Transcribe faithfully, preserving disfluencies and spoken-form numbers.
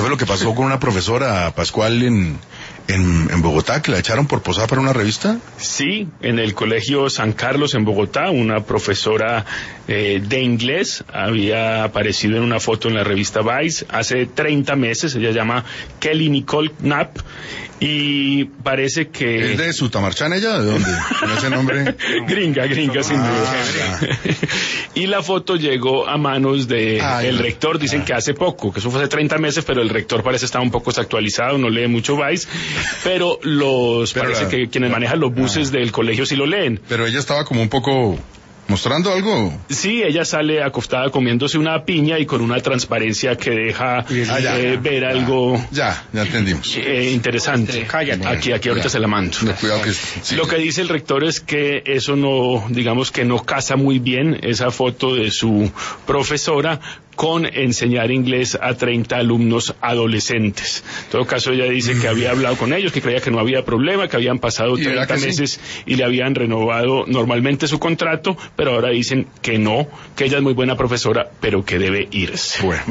fue lo que pasó con una profesora, Pascual, en, en, en Bogotá, que la echaron por posar para una revista? Sí, en el Colegio San Carlos en Bogotá, una profesora eh, de inglés había aparecido en una foto en la revista Vice hace treinta meses. Ella se llama Kelly Nicole Knapp y parece que... ¿Es de Sutamarchán ella? ¿De dónde? ¿Con ese nombre? Gringa, gringa, sin duda. Ah, Y la foto llegó a manos de ah, el ya. rector, dicen Ah. que hace poco, que eso fue hace treinta meses, pero el rector parece estar un poco desactualizado, no lee mucho Vice, pero los Pero parece la- que quienes la- manejan los buses ah. del colegio sí lo leen. Pero ella estaba como un poco mostrando algo. Sí, ella sale acostada comiéndose una piña y con una transparencia que deja Ah, ya, eh, ya, ver ya. algo Ya, ya entendimos. eh, interesante. Cállate. Aquí, aquí ahorita Ya. se la mando. No, cuidado que... sí, Lo que dice el rector es que eso no, digamos que no casa muy bien esa foto de su profesora con enseñar inglés a treinta alumnos adolescentes. En todo caso, ella dice que había hablado con ellos, que creía que no había problema, que habían pasado ¿Y verdad treinta que sí? meses y le habían renovado normalmente su contrato, pero ahora dicen que no, que ella es muy buena profesora, pero que debe irse. Bueno.